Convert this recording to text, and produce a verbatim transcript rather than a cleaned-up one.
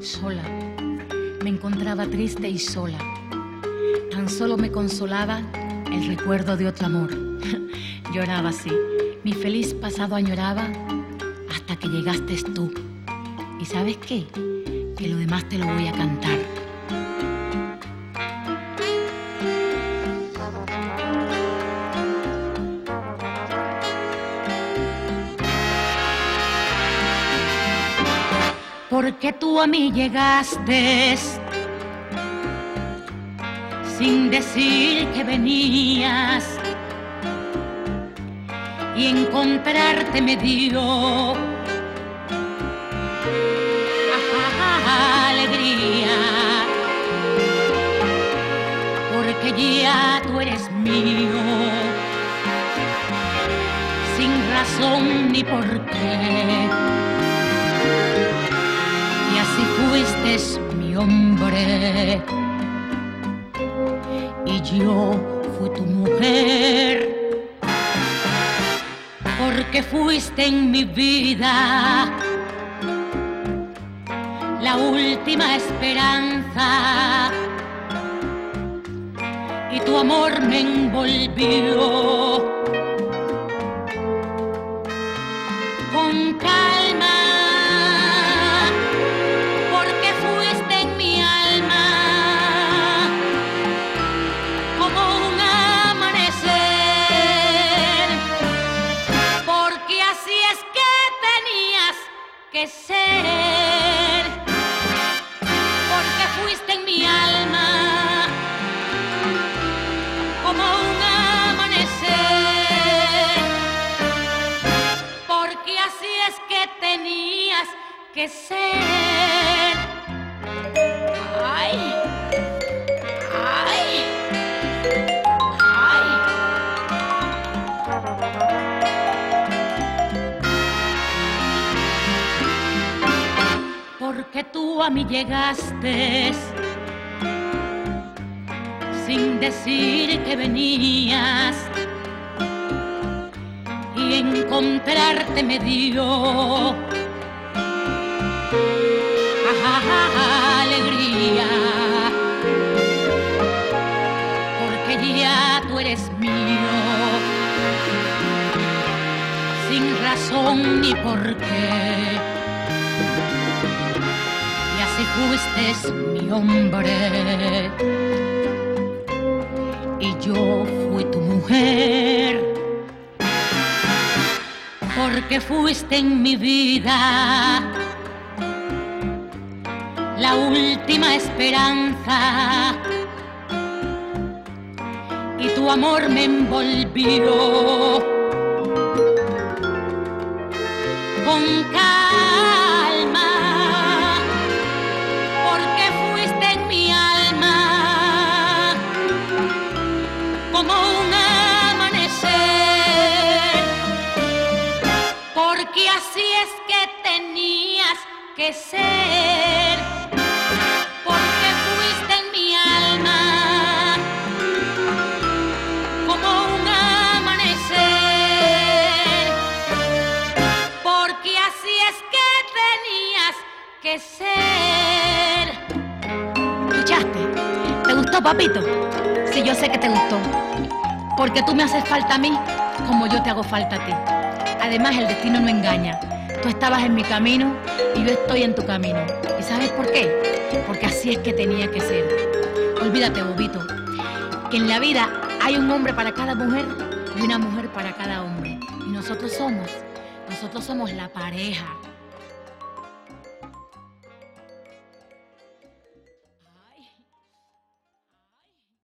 sola. Me encontraba triste y sola. Tan solo me consolaba el recuerdo de otro amor. Lloraba así. Mi feliz pasado añoraba hasta que llegaste tú. ¿Y sabes qué? Que lo demás te lo voy a cantar. Porque tú a mí llegaste sin decir que venías, y encontrarte me dio alegría, porque ya tú eres mío, sin razón ni por qué. Y así fuiste mi hombre y yo fui tu mujer, porque fuiste en mi vida la última esperanza, y tu amor me envolvió con calma. Que ser, porque fuiste en mi alma como un amanecer, porque así es que tenías que ser. Ay, ay, ay. Porque tú a mí llegaste sin decir que venías, y encontrarte me dio alegría, porque ya tú eres mío, sin razón ni por qué. Fuiste mi hombre y yo fui tu mujer, porque fuiste en mi vida la última esperanza, y tu amor me envolvió con calma. Como un amanecer, porque así es que tenías que ser, porque fuiste en mi alma como un amanecer, porque así es que tenías que ser. ¿Escuchaste? ¿Te gustó, papito? Sí, yo sé que te gustó, porque tú me haces falta a mí como yo te hago falta a ti. Además, el destino no engaña. Tú estabas en mi camino y yo estoy en tu camino. ¿Y sabes por qué? Porque así es que tenía que ser. Olvídate, bobito, que en la vida hay un hombre para cada mujer y una mujer para cada hombre. Y nosotros somos, nosotros somos la pareja.